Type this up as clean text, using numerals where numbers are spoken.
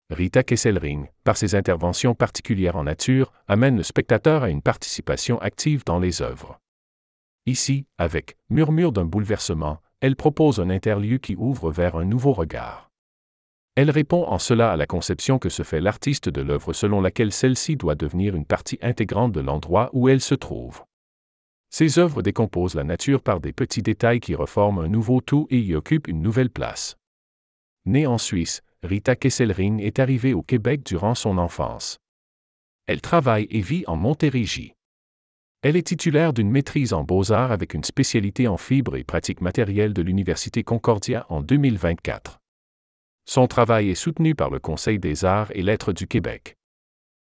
Rita Kesselring, par ses interventions particulières en nature, amène le spectateur à une participation active dans les œuvres. Ici, avec « Murmure d'un bouleversement », elle propose un interlieu qui ouvre vers un nouveau regard. Elle répond en cela à la conception que se fait l'artiste de l'œuvre selon laquelle celle-ci doit devenir une partie intégrante de l'endroit où elle se trouve. Ces œuvres décomposent la nature par des petits détails qui reforment un nouveau tout et y occupent une nouvelle place. Née en Suisse, Rita Kesselring est arrivée au Québec durant son enfance. Elle travaille et vit en Montérégie. Elle est titulaire d'une maîtrise en beaux-arts avec une spécialité en fibres et pratiques matérielles de l'Université Concordia en 2024. Son travail est soutenu par le Conseil des arts et lettres du Québec.